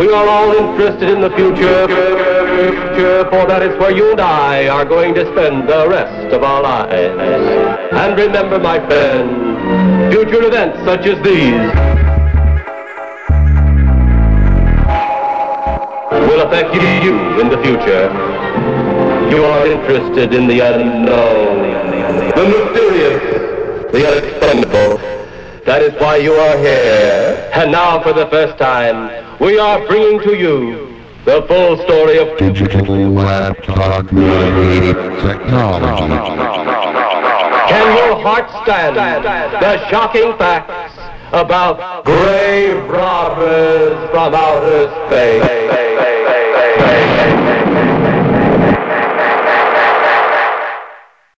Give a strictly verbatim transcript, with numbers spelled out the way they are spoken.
We are all interested in the future, for that is where you and I are going to spend the rest of our lives. And remember, my friend, future events such as these will affect you in the future. You are interested in the unknown, the mysterious, the unexplainable. That is why you are here. And now, for the first time, we are bringing to you the full story of digital laptop technology. Can your heart stand the shocking facts about grave robbers from outer space?